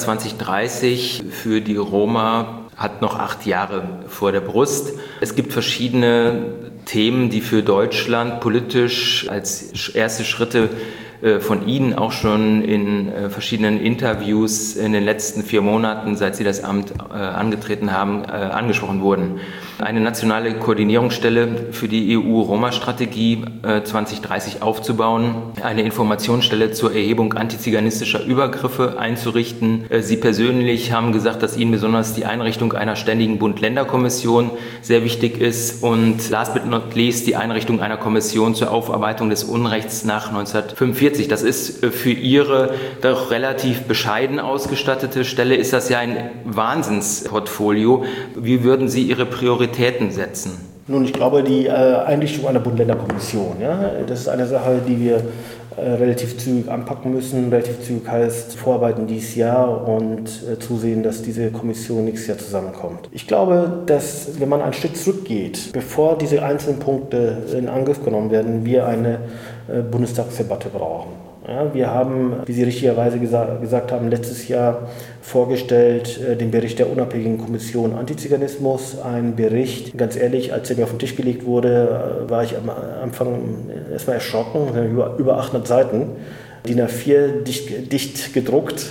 C: 2030 für die Roma hat noch 8 Jahre vor der Brust. Es gibt verschiedene Themen, die für Deutschland politisch als erste Schritte von Ihnen auch schon in verschiedenen Interviews in den letzten 4 Monaten, seit Sie das Amt angetreten haben, angesprochen wurden. Eine nationale Koordinierungsstelle für die EU-Roma-Strategie 2030 aufzubauen, eine Informationsstelle zur Erhebung antiziganistischer Übergriffe einzurichten. Sie persönlich haben gesagt, dass Ihnen besonders die Einrichtung einer ständigen Bund-Länder-Kommission sehr wichtig ist und last but not least die Einrichtung einer Kommission zur Aufarbeitung des Unrechts nach 1945. Das ist für Ihre doch relativ bescheiden ausgestattete Stelle, ist das ja ein Wahnsinnsportfolio. Wie würden Sie Ihre Prioritäten setzen?
B: Nun, ich glaube, die Einrichtung einer Bund-Länder-Kommission, das ist eine Sache, die wir relativ zügig anpacken müssen. Relativ zügig heißt vorarbeiten dieses Jahr und zusehen, dass diese Kommission nächstes Jahr zusammenkommt. Ich glaube, dass wenn man einen Schritt zurückgeht, bevor diese einzelnen Punkte in Angriff genommen werden, wir eine Bundestagsdebatte brauchen. Ja, wir haben, wie Sie richtigerweise gesagt haben, letztes Jahr vorgestellt den Bericht der unabhängigen Kommission Antiziganismus. Ein Bericht, ganz ehrlich, als er mir auf den Tisch gelegt wurde, war ich am Anfang erstmal erschrocken, über 800 Seiten, DIN A4 dicht gedruckt.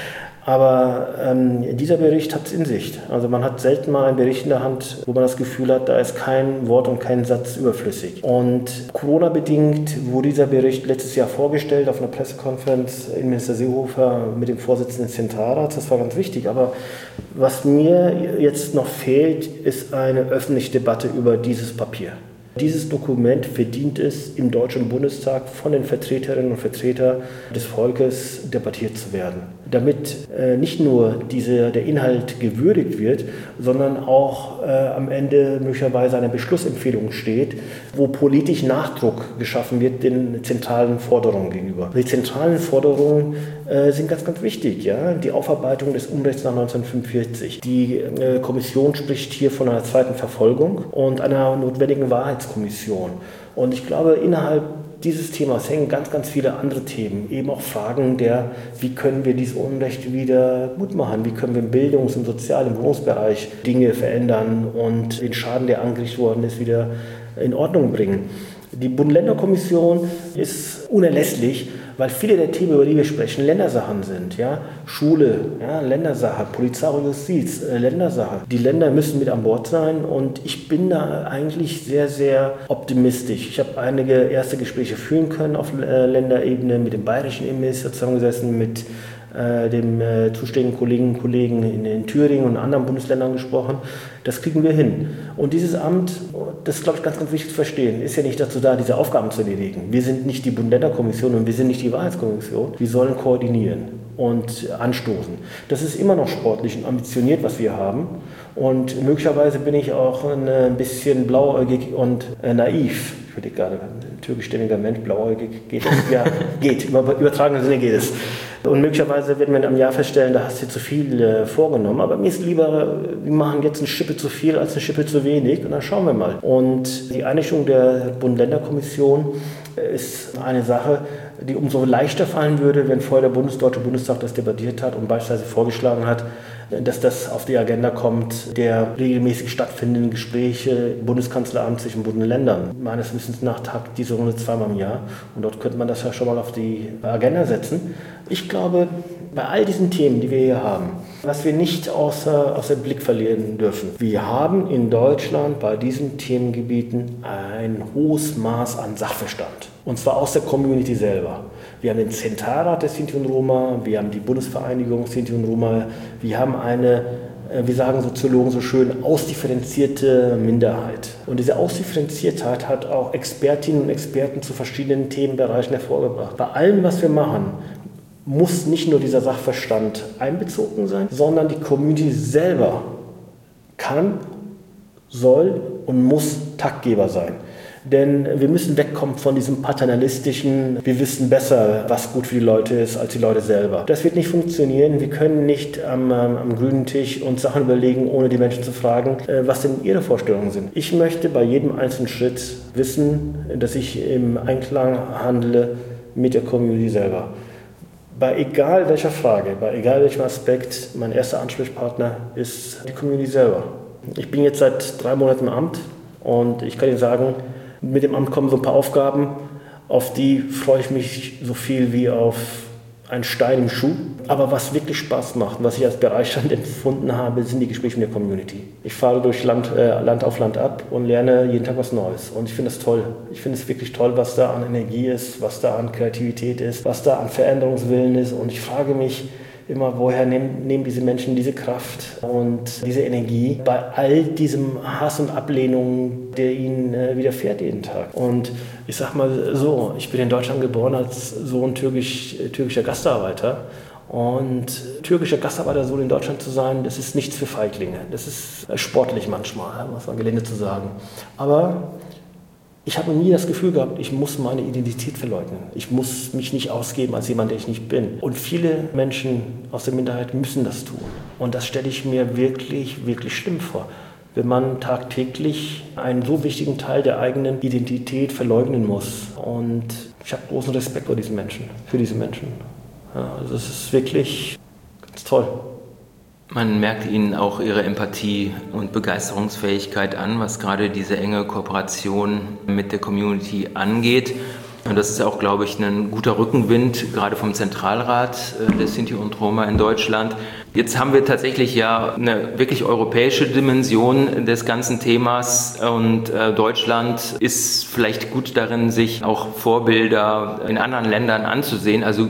B: Aber dieser Bericht hat es in sich. Also man hat selten mal einen Bericht in der Hand, wo man das Gefühl hat, da ist kein Wort und kein Satz überflüssig. Und Corona-bedingt wurde dieser Bericht letztes Jahr vorgestellt auf einer Pressekonferenz in Minister Seehofer mit dem Vorsitzenden des Zentralrats. Das war ganz wichtig. Aber was mir jetzt noch fehlt, ist eine öffentliche Debatte über dieses Papier. Dieses Dokument verdient es, im Deutschen Bundestag von den Vertreterinnen und Vertretern des Volkes debattiert zu werden. damit nicht nur der Inhalt gewürdigt wird, sondern auch am Ende möglicherweise eine Beschlussempfehlung steht, wo politisch Nachdruck geschaffen wird den zentralen Forderungen gegenüber. Die zentralen Forderungen sind ganz, ganz wichtig. Ja? Die Aufarbeitung des Unrechts nach 1945. Die Kommission spricht hier von einer zweiten Verfolgung und einer notwendigen Wahrheitskommission. Und ich glaube, innerhalb dieses Themas hängen ganz, ganz viele andere Themen. Eben auch Fragen wie können wir dieses Unrecht wieder gut machen? Wie können wir im Bildungs-, im Sozial-, im Wohnungsbereich Dinge verändern und den Schaden, der angerichtet worden ist, wieder in Ordnung bringen? Die Bund-Länder-Kommission ist unerlässlich, weil viele der Themen, über die wir sprechen, Ländersachen sind. Ja? Schule, ja, Ländersache, Polizei und Justiz, Ländersache. Die Länder müssen mit an Bord sein und ich bin da eigentlich sehr, sehr optimistisch. Ich habe einige erste Gespräche führen können auf Länderebene mit dem bayerischen Innenminister zusammengesessen, mit dem zuständigen Kolleginnen und Kollegen in Thüringen und anderen Bundesländern gesprochen. Das kriegen wir hin. Und dieses Amt, das ist, glaube ich, ganz, ganz wichtig zu verstehen, ist ja nicht dazu da, diese Aufgaben zu erledigen. Wir sind nicht die Bund-Länder-Kommission und wir sind nicht die Wahrheitskommission. Wir sollen koordinieren und anstoßen. Das ist immer noch sportlich und ambitioniert, was wir haben. Und möglicherweise bin ich auch ein bisschen blauäugig und naiv. Ich würde gerade ein türkischstämmiger Mensch, blauäugig, geht das? Ja, geht. Im übertragenen Sinne geht es. Und möglicherweise werden wir am Jahr feststellen, da hast du zu viel vorgenommen. Aber mir ist lieber, wir machen jetzt eine Schippe zu viel als eine Schippe zu wenig. Und dann schauen wir mal. Und die Einigung der Bund-Länder-Kommission ist eine Sache, die umso leichter fallen würde, wenn vorher der Deutsche Bundestag das debattiert hat und beispielsweise vorgeschlagen hat, dass das auf die Agenda kommt, der regelmäßig stattfindenden Gespräche im Bundeskanzleramt zwischen Bund und Ländern. Meines Wissens nach tagt diese Runde zweimal im Jahr und dort könnte man das ja schon mal auf die Agenda setzen. Ich glaube, bei all diesen Themen, die wir hier haben, was wir nicht außer Blick verlieren dürfen, wir haben in Deutschland bei diesen Themengebieten ein hohes Maß an Sachverstand. Und zwar aus der Community selber. Wir haben den Zentralrat der Sinti und Roma, wir haben die Bundesvereinigung Sinti und Roma, wir haben eine, wie sagen Soziologen so schön, ausdifferenzierte Minderheit. Und diese Ausdifferenziertheit hat auch Expertinnen und Experten zu verschiedenen Themenbereichen hervorgebracht. Bei allem, was wir machen, muss nicht nur dieser Sachverstand einbezogen sein, sondern die Community selber kann, soll und muss Taktgeber sein. Denn wir müssen wegkommen von diesem paternalistischen, wir wissen besser, was gut für die Leute ist, als die Leute selber. Das wird nicht funktionieren. Wir können nicht am grünen Tisch uns Sachen überlegen, ohne die Menschen zu fragen, was denn ihre Vorstellungen sind. Ich möchte bei jedem einzelnen Schritt wissen, dass ich im Einklang handle mit der Community selber. Bei egal welcher Frage, bei egal welchem Aspekt, mein erster Ansprechpartner ist die Community selber. Ich bin jetzt seit 3 Monaten im Amt und ich kann Ihnen sagen, mit dem Amt kommen so ein paar Aufgaben, auf die freue ich mich so viel wie auf einen Stein im Schuh. Aber was wirklich Spaß macht, was ich als bereichernd empfunden habe, sind die Gespräche mit der Community. Ich fahre durch Land auf Land ab und lerne jeden Tag was Neues. Und ich finde das toll. Ich finde es wirklich toll, was da an Energie ist, was da an Kreativität ist, was da an Veränderungswillen ist. Und ich frage mich immer, woher nehmen diese Menschen diese Kraft und diese Energie bei all diesem Hass und Ablehnung, der ihnen widerfährt jeden Tag. Und ich sag mal so, ich bin in Deutschland geboren als Sohn türkischer Gastarbeiter. Und türkischer Gastarbeitersohn in Deutschland zu sein, das ist nichts für Feiglinge. Das ist sportlich manchmal, muss man gelinde zu sagen. Aber ich habe nie das Gefühl gehabt, ich muss meine Identität verleugnen. Ich muss mich nicht ausgeben als jemand, der ich nicht bin. Und viele Menschen aus der Minderheit müssen das tun. Und das stelle ich mir wirklich, wirklich schlimm vor. Wenn man tagtäglich einen so wichtigen Teil der eigenen Identität verleugnen muss. Und ich habe großen Respekt vor diesen Menschen, für diese Menschen. Ja, also es ist wirklich ganz toll.
C: Man merkt Ihnen auch Ihre Empathie und Begeisterungsfähigkeit an, was gerade diese enge Kooperation mit der Community angeht. Und das ist auch, glaube ich, ein guter Rückenwind, gerade vom Zentralrat der Sinti und Roma in Deutschland. Jetzt haben wir tatsächlich ja eine wirklich europäische Dimension des ganzen Themas und Deutschland ist vielleicht gut darin, sich auch Vorbilder in anderen Ländern anzusehen. Also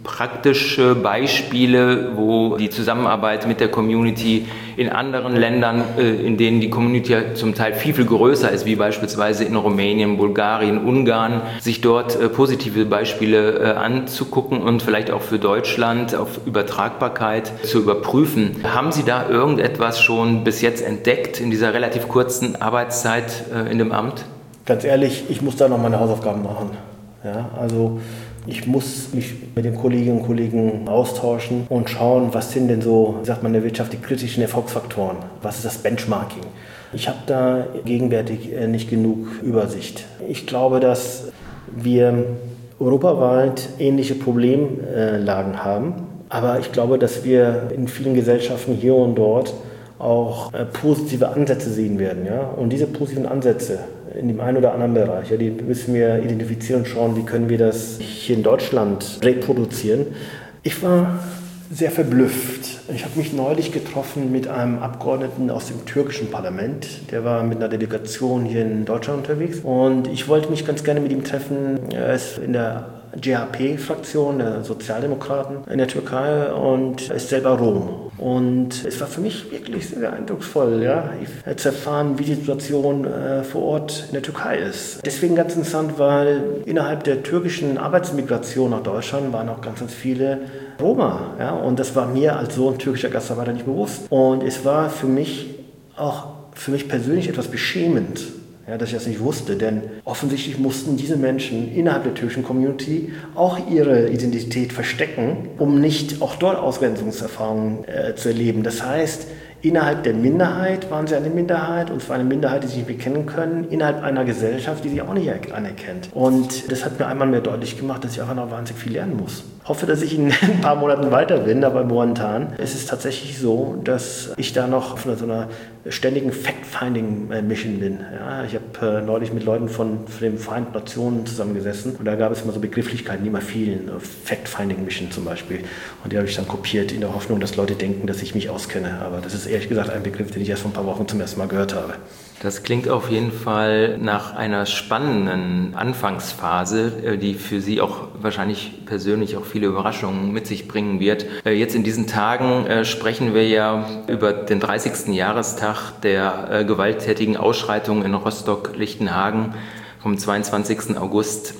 C: praktische Beispiele, wo die Zusammenarbeit mit der Community in anderen Ländern, in denen die Community zum Teil viel, viel größer ist, wie beispielsweise in Rumänien, Bulgarien, Ungarn, sich dort positive Beispiele anzugucken und vielleicht auch für Deutschland auf Übertragbarkeit zu überprüfen. Haben Sie da irgendetwas schon bis jetzt entdeckt in dieser relativ kurzen Arbeitszeit in dem Amt?
B: Ganz ehrlich, ich muss da noch meine Hausaufgaben machen. Ja, also ich muss mich mit den Kolleginnen und Kollegen austauschen und schauen, was sind denn so, sagt man in der Wirtschaft, die kritischen Erfolgsfaktoren. Was ist das Benchmarking? Ich habe da gegenwärtig nicht genug Übersicht. Ich glaube, dass wir europaweit ähnliche Problemlagen haben. Aber ich glaube, dass wir in vielen Gesellschaften hier und dort auch positive Ansätze sehen werden. Ja? Und diese positiven Ansätze in dem einen oder anderen Bereich, ja, die müssen wir identifizieren und schauen, wie können wir das hier in Deutschland reproduzieren. Ich war sehr verblüfft. Ich habe mich neulich getroffen mit einem Abgeordneten aus dem türkischen Parlament. Der war mit einer Delegation hier in Deutschland unterwegs. Und ich wollte mich ganz gerne mit ihm treffen. Er ist in der CHP-Fraktion der Sozialdemokraten in der Türkei und ist selber Rom. Und es war für mich wirklich sehr eindrucksvoll, ja, zu erfahren, wie die Situation vor Ort in der Türkei ist. Deswegen ganz interessant, weil innerhalb der türkischen Arbeitsmigration nach Deutschland waren auch ganz viele Roma. Ja, und das war mir als Sohn türkischer Gastarbeiter nicht bewusst. Und es war für mich persönlich etwas beschämend. Ja, dass ich das nicht wusste, denn offensichtlich mussten diese Menschen innerhalb der türkischen Community auch ihre Identität verstecken, um nicht auch dort Ausgrenzungserfahrungen zu erleben. Das heißt, innerhalb der Minderheit waren sie eine Minderheit und zwar eine Minderheit, die sich nicht bekennen können, innerhalb einer Gesellschaft, die sie auch nicht anerkennt. Und das hat mir einmal mehr deutlich gemacht, dass ich einfach noch wahnsinnig viel lernen muss. Ich hoffe, dass ich in ein paar Monaten weiter bin, aber momentan ist es tatsächlich so, dass ich da noch auf so einer ständigen Fact-Finding-Mission bin. Ja, ich habe neulich mit Leuten von den Vereinten Nationen zusammengesessen und da gab es immer so Begrifflichkeiten, die immer fielen. Fact-Finding-Mission zum Beispiel. Und die habe ich dann kopiert in der Hoffnung, dass Leute denken, dass ich mich auskenne. Aber das ist ehrlich gesagt ein Begriff, den ich erst vor ein paar Wochen zum ersten Mal gehört habe.
C: Das klingt auf jeden Fall nach einer spannenden Anfangsphase, die für Sie auch wahrscheinlich persönlich auch viele Überraschungen mit sich bringen wird. Jetzt in diesen Tagen sprechen wir ja über den 30. Jahrestag der gewalttätigen Ausschreitungen in Rostock-Lichtenhagen vom 22. August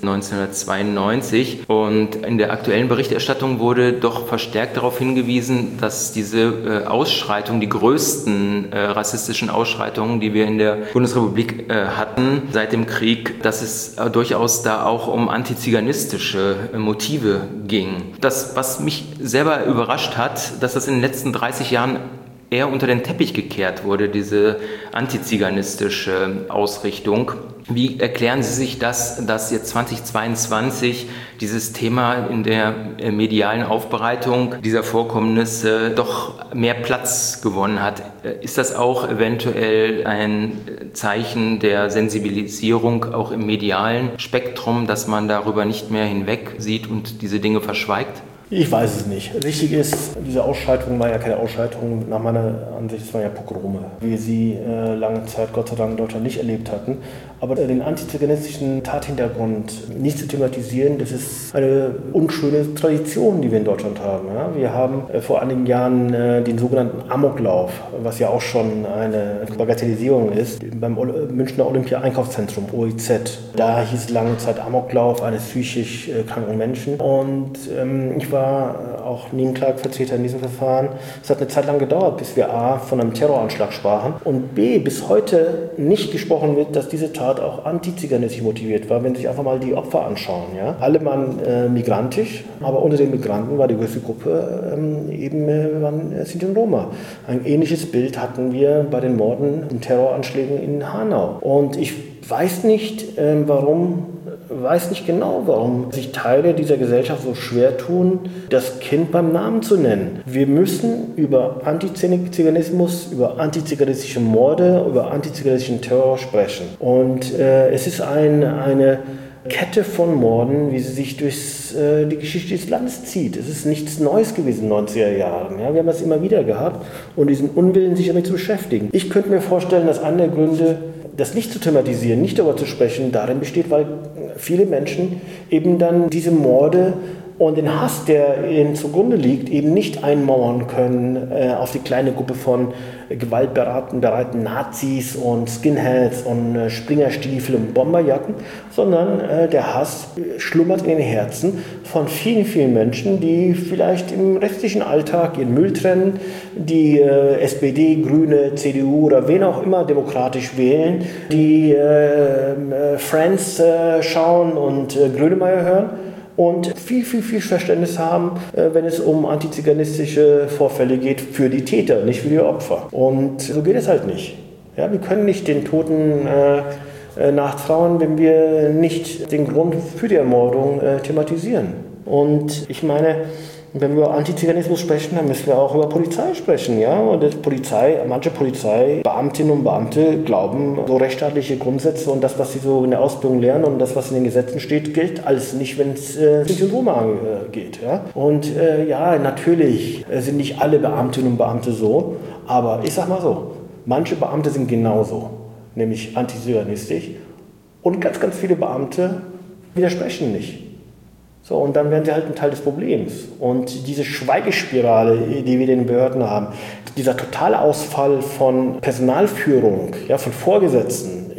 C: 1992. Und in der aktuellen Berichterstattung wurde doch verstärkt darauf hingewiesen, dass diese Ausschreitungen, die größten rassistischen Ausschreitungen, die wir in der Bundesrepublik hatten seit dem Krieg, dass es durchaus da auch um antiziganistische Motive ging. Das, was mich selber überrascht hat, dass das in den letzten 30 Jahren eher unter den Teppich gekehrt wurde, diese antiziganistische Ausrichtung. Wie erklären Sie sich das, dass jetzt 2022 dieses Thema in der medialen Aufbereitung dieser Vorkommnisse doch mehr Platz gewonnen hat? Ist das auch eventuell ein Zeichen der Sensibilisierung auch im medialen Spektrum, dass man darüber nicht mehr hinweg sieht und diese Dinge verschweigt?
B: Ich weiß es nicht. Richtig ist, diese Ausschreitung war ja keine Ausschreitung, nach meiner Ansicht, es waren ja Pogrome, wie wir sie lange Zeit Gott sei Dank in Deutschland nicht erlebt hatten. Aber den antiziganistischen Tathintergrund nicht zu thematisieren, das ist eine unschöne Tradition, die wir in Deutschland haben. Ja? Wir haben vor einigen Jahren den sogenannten Amoklauf, was ja auch schon eine Bagatellisierung ist, beim Münchner Olympia-Einkaufszentrum, OIZ. Da hieß es lange Zeit Amoklauf eines psychisch kranken Menschen. Und ich war auch Nebenklagevertreter in diesem Verfahren. Es hat eine Zeit lang gedauert, bis wir A, von einem Terroranschlag sprachen und B, bis heute nicht gesprochen wird, dass diese Tat auch antiziganistisch motiviert war, wenn Sie sich einfach mal die Opfer anschauen. Ja? Alle waren migrantisch, aber unter den Migranten war die größte Gruppe Sinti und Roma. Ein ähnliches Bild hatten wir bei den Morden und Terroranschlägen in Hanau. Und ich weiß nicht genau, warum sich Teile dieser Gesellschaft so schwer tun, das Kind beim Namen zu nennen. Wir müssen über Antiziganismus, über antiziganistische Morde, über antiziganistischen Terror sprechen. Und es ist eine Kette von Morden, wie sie sich durch die Geschichte des Landes zieht. Es ist nichts Neues gewesen in den 90er Jahren. Ja, wir haben das immer wieder gehabt und diesen Unwillen, sich damit zu beschäftigen. Ich könnte mir vorstellen, dass einer der Gründe, das nicht zu thematisieren, nicht darüber zu sprechen, darin besteht, weil viele Menschen eben dann diese Morde und den Hass, der ihnen zugrunde liegt, eben nicht einmauern können auf die kleine Gruppe von gewaltbereiten Nazis und Skinheads und Springerstiefel und Bomberjacken, sondern der Hass schlummert in den Herzen von vielen, vielen Menschen, die vielleicht im restlichen Alltag ihren Müll trennen, die SPD, Grüne, CDU oder wen auch immer demokratisch wählen, die Friends schauen und Grönemeyer hören und viel Verständnis haben, wenn es um antiziganistische Vorfälle geht, für die Täter, nicht für die Opfer. Und so geht es halt nicht. Ja, wir können nicht den Toten nachtrauern, wenn wir nicht den Grund für die Ermordung thematisieren. Und ich meine, wenn wir über Antiziganismus sprechen, dann müssen wir auch über Polizei sprechen. Ja? Und manche Polizeibeamtinnen und Beamte glauben, so rechtsstaatliche Grundsätze und das, was sie so in der Ausbildung lernen und das, was in den Gesetzen steht, gilt alles nicht, wenn es Sinti und Roma geht. Ja? Und natürlich sind nicht alle Beamtinnen und Beamte so, aber ich sag mal so, manche Beamte sind genauso, nämlich antiziganistisch und ganz viele Beamte widersprechen nicht. So, und dann werden sie halt ein Teil des Problems. Und diese Schweigespirale, die wir in den Behörden haben, dieser totale Ausfall von Personalführung, ja, von Vorgesetzten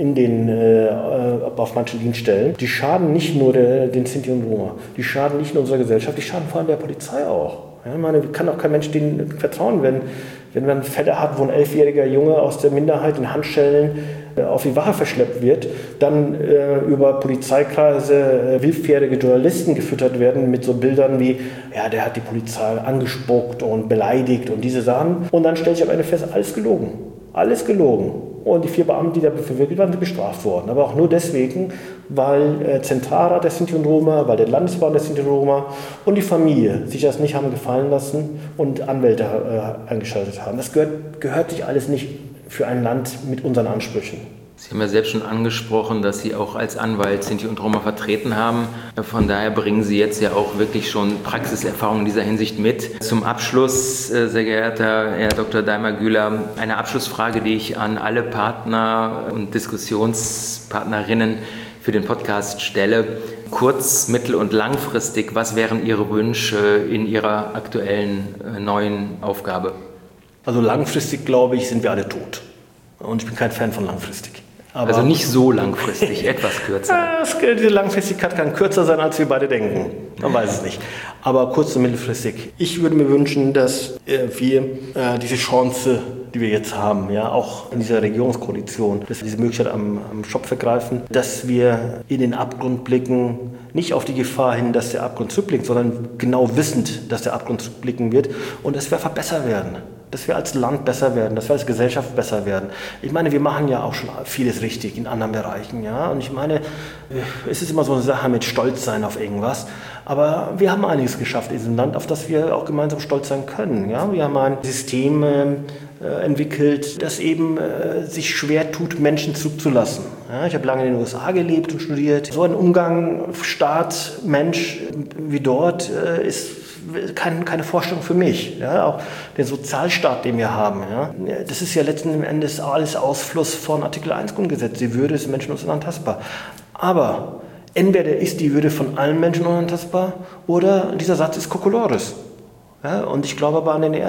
B: auf manchen Dienststellen, die schaden nicht nur den Sinti und Roma, die schaden nicht nur unserer Gesellschaft, die schaden vor allem der Polizei auch. Ja, ich meine, kann auch kein Mensch denen vertrauen, wenn man Fälle hat, wo ein 11-jähriger Junge aus der Minderheit in Handschellen auf die Wache verschleppt wird, dann über Polizeikreise willfährige Journalisten gefüttert werden mit so Bildern wie, ja, der hat die Polizei angespuckt und beleidigt und diese Sachen. Und dann stellt sich am Ende fest, alles gelogen. Alles gelogen. Und die 4 Beamten, die dafür verwickelt waren, sind bestraft worden. Aber auch nur deswegen, weil Zentralrat der Sinti und Roma, weil der Landesverband der Sinti und Roma und die Familie sich das nicht haben gefallen lassen und Anwälte eingeschaltet haben. Das gehört sich alles nicht für ein Land mit unseren Ansprüchen.
C: Sie haben ja selbst schon angesprochen, dass Sie auch als Anwalt Sinti und Roma vertreten haben. Von daher bringen Sie jetzt ja auch wirklich schon Praxiserfahrung in dieser Hinsicht mit. Zum Abschluss, sehr geehrter Herr Dr. Daimar-Güler, eine Abschlussfrage, die ich an alle Partner und Diskussionspartnerinnen für den Podcast stelle. Kurz-, mittel- und langfristig, was wären Ihre Wünsche in Ihrer aktuellen neuen Aufgabe?
B: Also langfristig, glaube ich, sind wir alle tot. Und ich bin kein Fan von langfristig.
C: Aber also nicht so langfristig, etwas kürzer.
B: Diese Langfristigkeit kann kürzer sein, als wir beide denken. Man weiß es nicht. Aber kurz- und mittelfristig. Ich würde mir wünschen, dass wir diese Chance, die wir jetzt haben, ja, auch in dieser Regierungskoalition, dass wir diese Möglichkeit am Schopf ergreifen, dass wir in den Abgrund blicken, nicht auf die Gefahr hin, dass der Abgrund zurückblickt, sondern genau wissend, dass der Abgrund zurückblicken wird und dass wir einfach besser werden. Dass wir als Land besser werden, dass wir als Gesellschaft besser werden. Ich meine, wir machen ja auch schon vieles richtig in anderen Bereichen, ja. Und ich meine, es ist immer so eine Sache mit Stolz sein auf irgendwas. Aber wir haben einiges geschafft in diesem Land, auf das wir auch gemeinsam stolz sein können, ja. Wir haben ein System entwickelt, das eben sich schwer tut, Menschen zurückzulassen. Ja, ich habe lange in den USA gelebt und studiert. So ein Umgang Staat, Mensch wie dort ist keine Vorstellung für mich. Ja, auch den Sozialstaat, den wir haben. Ja, das ist ja letzten Endes alles Ausfluss von Artikel 1 Grundgesetz. Die Würde des Menschen ist unantastbar. Aber entweder ist die Würde von allen Menschen unantastbar oder dieser Satz ist Kokolores. Ja, und ich glaube aber an die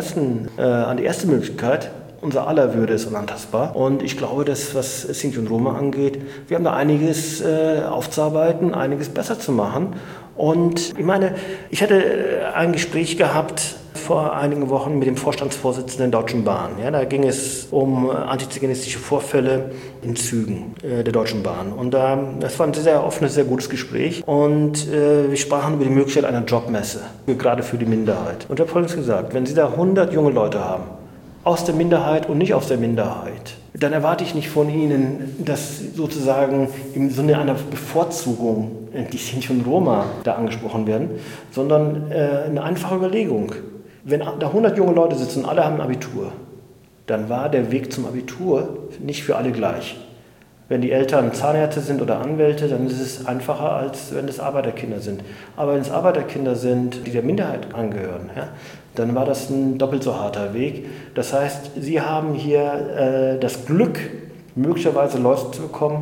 B: erste Möglichkeit, unser aller Würde ist unantastbar. Und ich glaube, dass, was Sinti und Roma angeht, wir haben da einiges aufzuarbeiten, einiges besser zu machen. Und ich meine, ich hatte ein Gespräch gehabt vor einigen Wochen mit dem Vorstandsvorsitzenden der Deutschen Bahn. Ja, da ging es um antiziganistische Vorfälle in Zügen der Deutschen Bahn. Und das war ein sehr offenes, sehr gutes Gespräch. Und wir sprachen über die Möglichkeit einer Jobmesse, gerade für die Minderheit. Und ich habe Folgendes gesagt: Wenn Sie da 100 junge Leute haben, aus der Minderheit und nicht aus der Minderheit, dann erwarte ich nicht von Ihnen, dass sozusagen im Sinne einer Bevorzugung die Sinti und Roma da angesprochen werden, sondern eine einfache Überlegung. Wenn da 100 junge Leute sitzen und alle haben ein Abitur, dann war der Weg zum Abitur nicht für alle gleich. Wenn die Eltern Zahnärzte sind oder Anwälte, dann ist es einfacher, als wenn es Arbeiterkinder sind. Aber wenn es Arbeiterkinder sind, die der Minderheit angehören, ja, dann war das ein doppelt so harter Weg. Das heißt, Sie haben hier das Glück, möglicherweise Leute zu bekommen,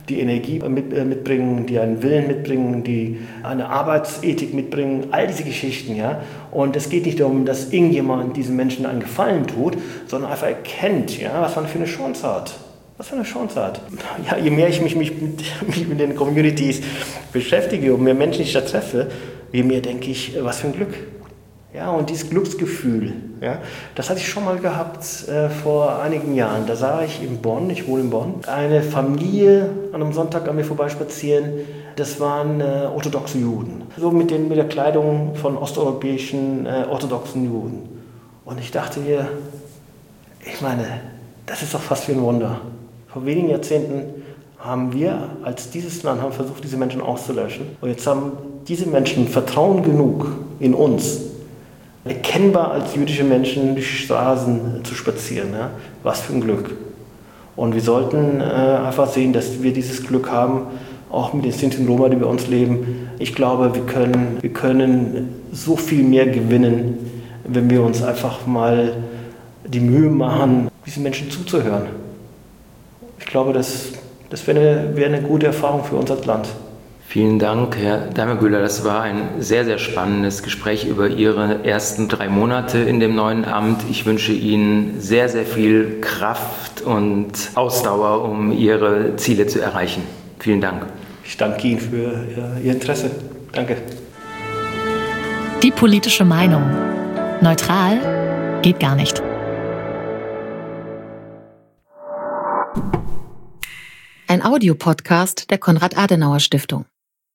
B: die Energie mitbringen, die einen Willen mitbringen, die eine Arbeitsethik mitbringen, all diese Geschichten. Ja? Und es geht nicht darum, dass irgendjemand diesen Menschen einen Gefallen tut, sondern einfach erkennt, ja, was man für eine Chance hat. Was für eine Chance hat. Ja, je mehr ich mich mit den Communities beschäftige und mehr Menschen ich da treffe, je mehr denke ich, was für ein Glück. Ja, und dieses Glücksgefühl, ja, das hatte ich schon mal gehabt vor einigen Jahren. Da sah ich in Bonn, ich wohne in Bonn, eine Familie an einem Sonntag an mir vorbeispazieren. Das waren orthodoxe Juden. So mit der Kleidung von osteuropäischen orthodoxen Juden. Und ich dachte mir, ich meine, das ist doch fast wie ein Wunder. Vor wenigen Jahrzehnten haben wir als dieses Land versucht, diese Menschen auszulöschen. Und jetzt haben diese Menschen Vertrauen genug in uns, erkennbar als jüdische Menschen durch die Straßen zu spazieren. Ja? Was für ein Glück. Und wir sollten einfach sehen, dass wir dieses Glück haben, auch mit den Sinti und Roma, die bei uns leben. Ich glaube, wir können so viel mehr gewinnen, wenn wir uns einfach mal die Mühe machen, diesen Menschen zuzuhören. Ich glaube, das wäre eine gute Erfahrung für uns als Land.
C: Vielen Dank, Herr Daimagüler. Das war ein sehr, sehr spannendes Gespräch über Ihre ersten 3 Monate in dem neuen Amt. Ich wünsche Ihnen sehr, sehr viel Kraft und Ausdauer, um Ihre Ziele zu erreichen. Vielen Dank.
B: Ich danke Ihnen für Ihr Interesse. Danke.
A: Die politische Meinung. Neutral geht gar nicht.
D: Ein Audiopodcast der Konrad-Adenauer-Stiftung.